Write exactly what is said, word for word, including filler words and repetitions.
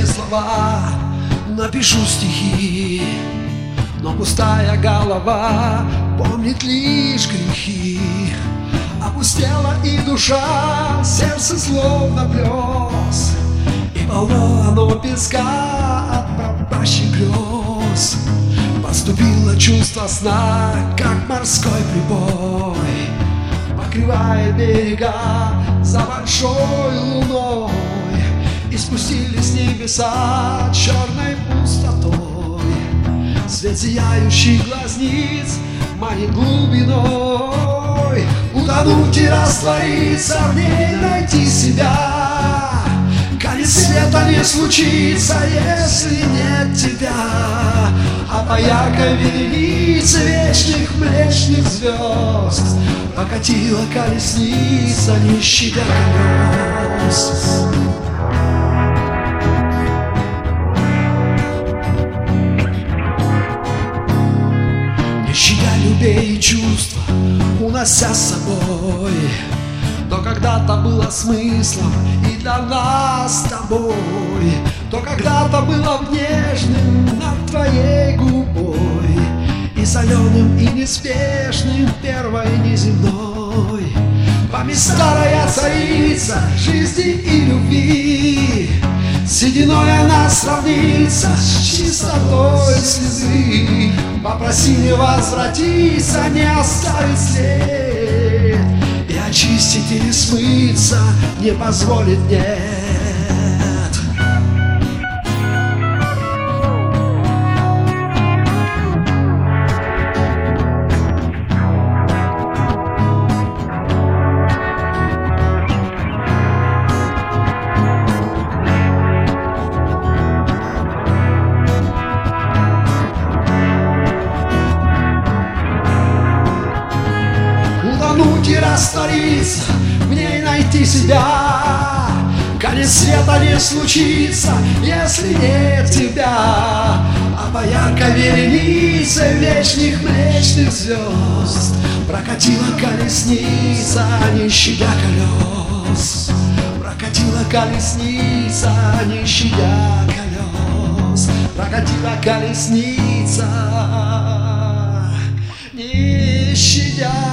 все слова, напишу стихи, но пустая голова помнит лишь грехи. Опустела и душа, сердце словно плес, и полно оно песка от пропащих грез. Поступило чувство сна, как морской прибой, покрывает берега за большой луной, и спустились небеса черной пустотой. Свет сияющих глазниц манит глубиной, утонуть и раствориться в ней, найти себя. Конец света не случится, если нет тебя, а по яркой веренице вечных млечных звезд покатила колесница, не щадя колес. Не щадя любви и чувства, унося с собой то когда-то было смыслом и для нас с тобой, то когда-то было нежным над твоей губой, и соленым, и неспешным, первой неземной. Память старая царица жизни и любви, с сединой она сравнится с чистотой слезы. Попроси не возвратиться, не оставить след, и очистить или смыться не позволит, нет. Утонуть и раствориться, в ней найти себя. Конец света не случится, если нет тебя, а по яркой веренице вечных млечных звезд прокатила колесница, не щадя колес. Прокатила колесница, не щадя колес. Прокатила колесница, не щадя